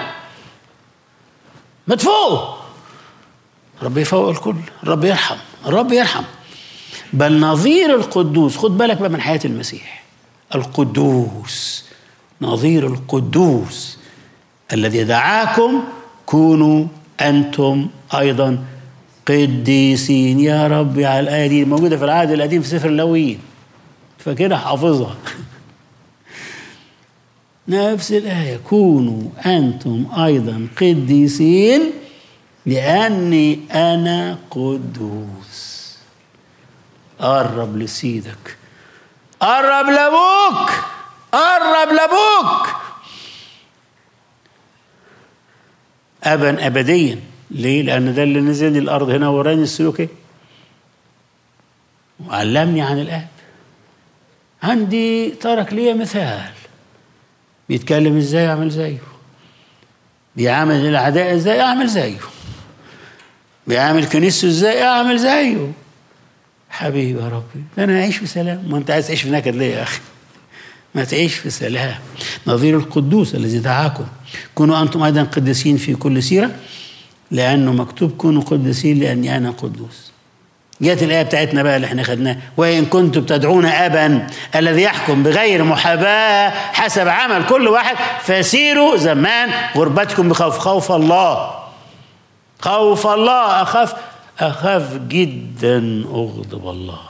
مدفوق. رب يفوق الكل، الرب يرحم، الرب يرحم. بل نظير القدوس، خد بالك بقى من حياة المسيح، القدوس نظير القدوس الذي دعاكم كونوا أنتم أيضا قديسين. يا ربي على الآية دي موجودة في العهد القديم في سفر اللاويين، فكده حافظها. نفس الآية، كونوا أنتم أيضا قديسين لأني أنا قدوس. قرب لسيدك، قرب لأبوك، قرب لأبوك. أبا أبديا. ليه؟ لأن ده اللي نزل لي الأرض هنا وراني السلوك ايه وعلمني عن الآب. عندي ترك لي مثال، بيتكلم ازاي اعمل زيه، بيعامل الأعداء ازاي اعمل زيه، بيعامل كنيسته ازاي اعمل زيه. حبيبي يا ربي، انا اعيش في سلام. ما انت عايز تعيش في نكد ليه يا اخي؟ ما تعيش في سلام. نظير القدوس الذي دعاكم كونوا انتم ايضا قديسين في كل سيره لانه مكتوب كونوا قديسين لاني انا قدوس. جاءت الآية بتاعتنا بقى اللي احنا خدناها، وإن كنتم تدعون أبا الذي يحكم بغير محاباة حسب عمل كل واحد فسيروا زمان غربتكم بخوف. خوف الله، خوف الله. أخاف أخاف جدا أغضب الله.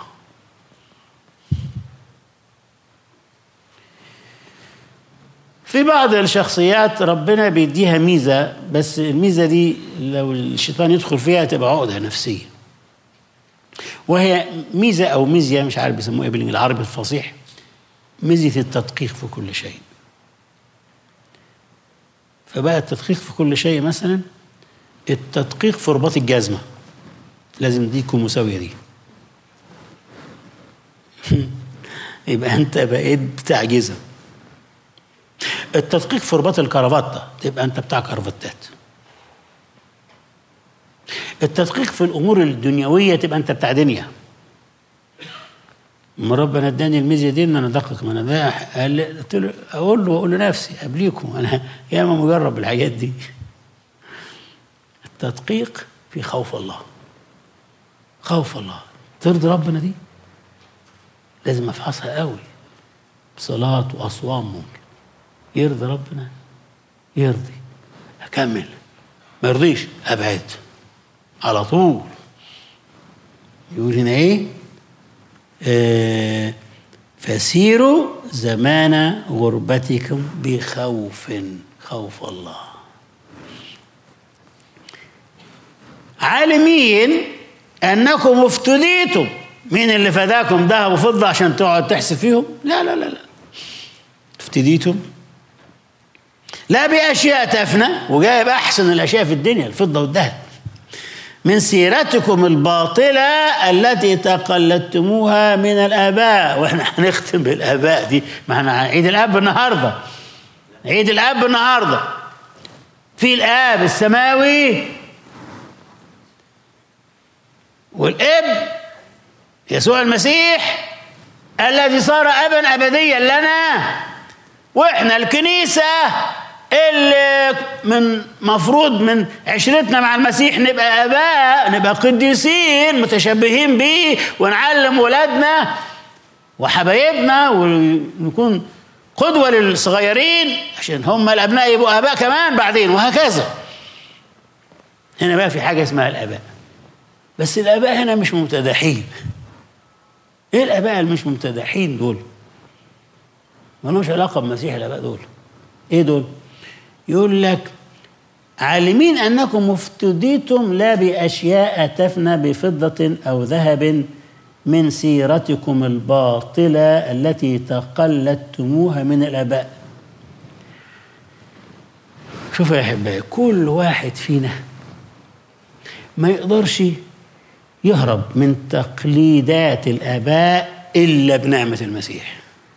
في بعض الشخصيات ربنا بيديها ميزة، بس الميزة دي لو الشيطان يدخل فيها تبقى عقدة نفسية، وهي ميزة أو ميزية مش عارف بيسموها ايه بالعربي الفصيح، ميزة التدقيق في كل شيء. فبقى التدقيق في كل شيء، مثلا التدقيق في رباط الجزمة لازم دي تكون مساوية دي. يبقى أنت بقيت بتاع جزم. التدقيق في رباط الكرافتة تبقى أنت بتاع كرافتات. التدقيق في الأمور الدنيوية تبقى أنت بتاع دنيا. ما ربنا اداني الميزة دي إن أنا أدقق. ما أنا ده قلت له أقول له وأقول لنفسي قبليكم أنا ياما مجرب الحاجات دي. التدقيق في خوف الله، خوف الله. ترضي ربنا دي لازم أفحصها قوي بصلاة وأصوام. ممكن يرضي ربنا، يرضي أكمل، ما يرضيش أبعد على طول. يقول هنا ايه؟ آه فسيروا زمان غربتكم بخوف، خوف الله. عالمين انكم افتديتم. مين اللي فداكم ذهب وفضة عشان تقعد تحسب فيهم؟ لا لا لا لا. افتديتم لا بأشياء تفنى، وجايب احسن الاشياء في الدنيا الفضة والذهب، من سيرتكم الباطلة التي تقلدتموها من الآباء. وإحنا هنختم بالآباء دي، ما احنا عيد الآب النهاردة، عيد الآب النهاردة. في الآب السماوي والابن يسوع المسيح الذي صار أبا أبديا لنا، وإحنا الكنيسة اللي من مفروض من عشرتنا مع المسيح نبقى آباء، نبقى قديسين متشبهين بيه، ونعلم ولادنا وحبايبنا ونكون قدوة للصغيرين عشان هم الأبناء يبقوا آباء كمان بعدين، وهكذا. هنا بقى في حاجة اسمها الآباء، بس الآباء هنا مش ممتدحين. إيه الآباء اللي مش ممتدحين دول؟ ما لهمش علاقة بمسيح الآباء دول. إيه دول؟ يقول لك عالمين أنكم افتديتم لا بأشياء تفنى بفضة أو ذهب من سيرتكم الباطلة التي تقلدتموها من الآباء. شوفوا يا أحبائي، كل واحد فينا ما يقدرش يهرب من تقليدات الآباء إلا بنعمة المسيح.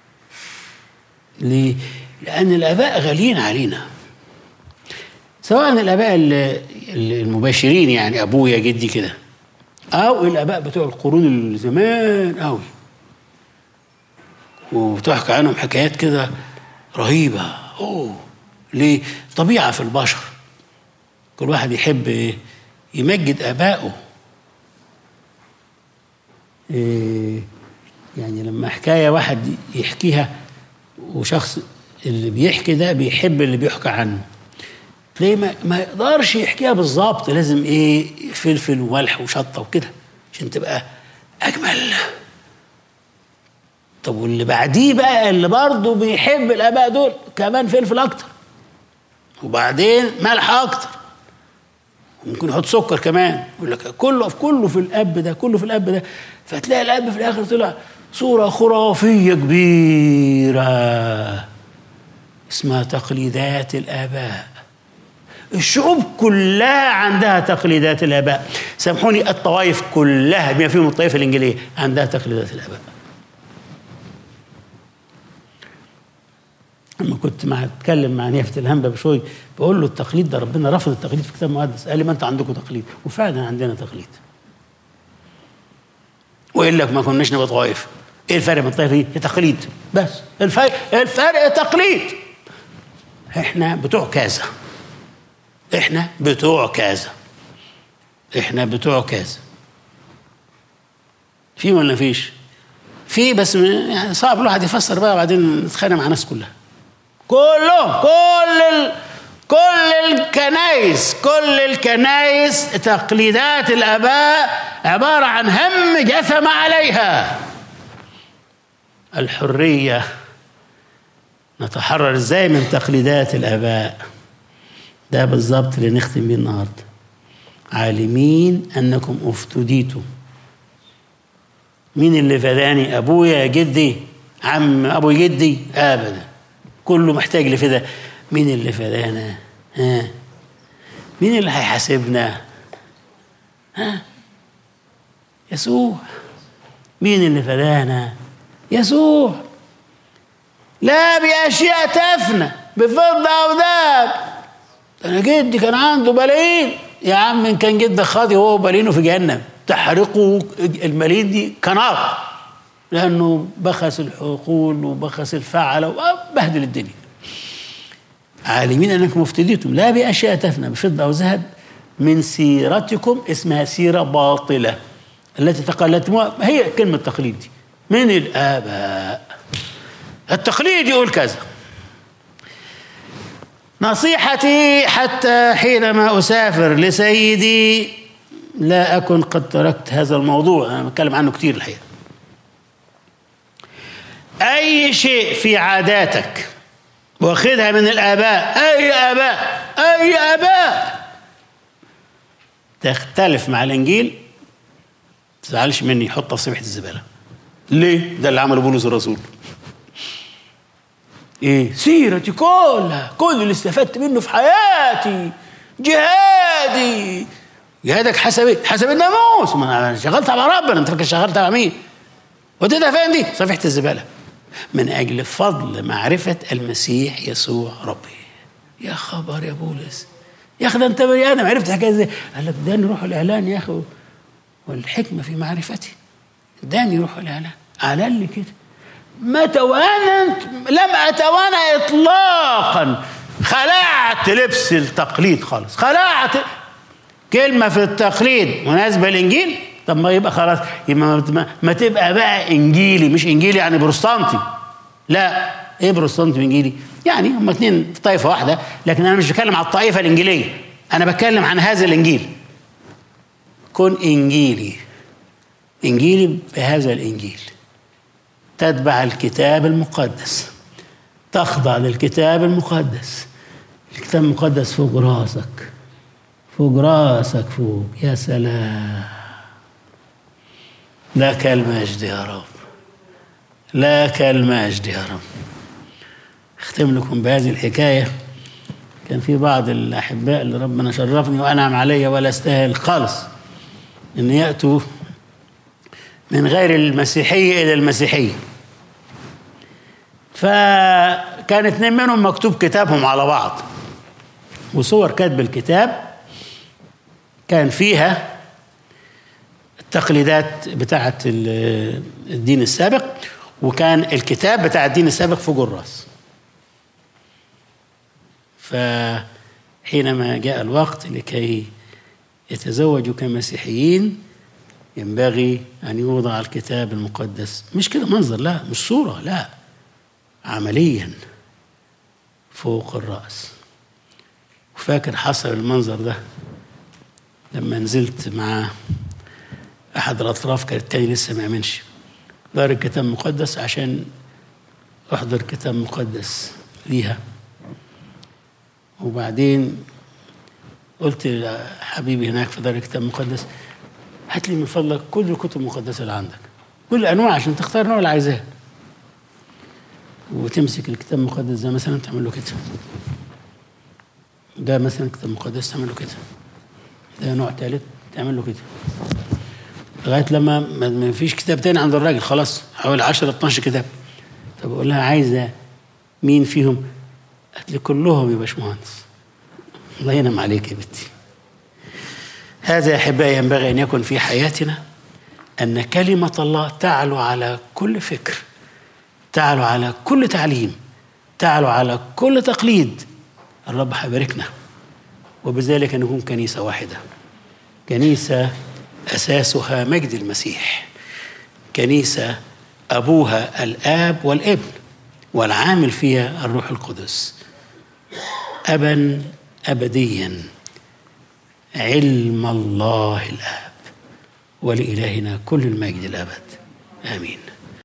ليه؟ لأن الآباء غاليين علينا، سواء الآباء المباشرين يعني أبويا جدي كده، أو الآباء بتوع القرون الزمان قوي وتحكي عنهم حكايات كده رهيبة. أوه ليه؟ طبيعة في البشر، كل واحد يحب يمجد آبائه. إيه يعني لما حكاية واحد يحكيها وشخص اللي بيحكي ده بيحب اللي بيحكى عنه، ليه ما, ما يقدرش يحكيها بالظبط، لازم ايه فلفل وملح وشطه وكده عشان تبقى اجمل. طب واللي بعديه بقى اللي برضه بيحب الاباء دول كمان فلفل اكتر، وبعدين ملح اكتر، ممكن يحط سكر كمان، يقول لك كله في كله في الاب ده، كله في الاب ده، فتلاقي الاب في الاخر طلع صوره خرافيه كبيره اسمها تقليدات الاباء. الشعوب كلها عندها تقليدات الآباء، سامحوني الطوائف كلها بما فيهم الطائفة الإنجيلية عندها تقليدات الآباء. لما كنت مع أتكلم مع نيافة الهمبة بشوي بقول له التقليد ده ربنا رفض التقليد في الكتاب المقدس، قال لي ما أنت عندكم تقليد، وفعلا عندنا تقليد، وإلا ما كناش نبقى طوائف. إيه الفرق بين الطائفة دي؟ تقليد بس، الفرق الفرق تقليد. إحنا بتوع كذا، احنا بتوع كذا، احنا بتوع كذا. في ولا فيش؟ في، بس يعني صعب الواحد يفسر بقى بعدين نتخانق مع الناس كلها. كلهم كل ال... كل الكنايس كل الكنايس تقليدات الآباء عبارة عن هم جثم عليها. الحرية نتحرر ازاي من تقليدات الآباء؟ ده بالظبط اللي نختم بيه النهارده. عالمين انكم افتديتم. مين اللي فداني؟ ابويا، جدي، عم ابو جدي؟ ابدا، كله محتاج لفدا. مين اللي فدانا؟ ها؟ مين اللي هيحاسبنا؟ ها؟ يسوع. مين اللي فدانا؟ يسوع. لا بأشياء تفنى بفضة أو ذهب. أنا جدي كان عنده بلايين. يا عم إن كان جدك خاطي هو بلايينه في جهنم، تحرقوا الملايين دي كنار، لأنه بخس الحقول وبخس الفعل وبهدل الدنيا. عالمين أنكم افتديتم لا بأشياء تفنى بفضة أو ذهب من سيرتكم، اسمها سيرة باطلة التي تقلدتموها. هي كلمة تقليد دي من الآباء. التقليد يقول كذا. نصيحتي حتى حينما أسافر لسيدي لا أكن قد تركت هذا الموضوع، أنا بتكلم عنه كتير الحقيقة. أي شيء في عاداتك واخدها من الآباء، أي آباء أي آباء تختلف مع الإنجيل، تزعلش مني، حطها في سبحة الزبالة. ليه؟ ده اللي عمله بولس الرسول. ايه؟ سيرتي كلها، كل اللي استفدت منه في حياتي، جهادي. جهادك حسب ايه؟ حسب الناموس. ما انا شغلت على ربنا، انت فاكر شغلت على مين؟ وديتها فين دي؟ صفيحة الزبالة. من اجل فضل معرفة المسيح يسوع ربي. يا خبر يا بولس، يا اخي ده انت بني ادم، عرفت الحكايه ازاي؟ قال لك اداني روح الاعلان يا اخي، والحكمه في معرفتي. اداني روح الاعلان، اعلن لي كده. ما توانت، لم أتوانى إطلاقا. خلعت لبس التقليد خالص، خلعت كلمة في التقليد مناسبة للإنجيل. طب ما يبقى خلاص، يبقى ما, ما تبقى بقى إنجيلي. مش إنجيلي يعني بروستانتي، لا. إيه بروستانتي وإنجيلي؟ يعني هم اتنين في طائفة واحدة، لكن أنا مش بتكلم على الطائفة الإنجيلية، أنا بتكلم عن هذا الإنجيل. كن إنجيلي، إنجيلي بهذا الإنجيل، تتبع الكتاب المقدس، تخضع للكتاب المقدس. الكتاب المقدس فوق راسك، فوق راسك فوق. يا سلام، لك المجد يا رب، لك المجد يا رب. اختم لكم بهذه الحكاية. كان في بعض الأحباء اللي ربنا شرفني وأنعم علي ولا استاهل خالص أن يأتوا من غير المسيحية إلى المسيحية، فكان اتنين منهم مكتوب كتابهم على بعض، وصور كاتب الكتاب كان فيها التقليدات بتاعة الدين السابق، وكان الكتاب بتاع الدين السابق فوق الراس. فحينما جاء الوقت لكي يتزوجوا كمسيحيين ينبغي أن يوضع الكتاب المقدس مش كده منظر، لا، مش صورة، لا، عمليا فوق الرأس. وفاكر حصل المنظر ده لما نزلت مع أحد الأطراف، كان التاني لسه ما يأمنش، دار الكتاب المقدس عشان أحضر كتاب مقدس ليها. وبعدين قلت لحبيبي هناك في دار الكتاب المقدس، هات لي من فضلك كل الكتب المقدسة اللي عندك، كل أنواع، عشان تختار النوع اللي عايزاه. وتمسك الكتاب المقدس ده مثلا تعمل له كده، ده مثلا كتاب مقدس تعمل له كده، ده نوع ثالث تعمل له كده، لغايه لما ما فيش كتاب تاني عند الراجل، خلاص حوالي عشرة اتناشر كتاب. طب اقول لها عايزه مين فيهم؟ قالت لي كلهم يا باشمهندس. الله ينعم عليك يا بنتي. هذا يا احبائي ينبغي ان يكن في حياتنا، ان كلمه الله تعلو على كل فكر، تعلو على كل تعليم، تعلو على كل تقليد. الرب هيباركنا، وبذلك نكون كنيسة واحدة، كنيسة أساسها مجد المسيح، كنيسة أبوها الآب والابن والعامل فيها الروح القدس، أبا أبديا، علم الله الآب، ولإلهنا كل المجد الأبد. آمين.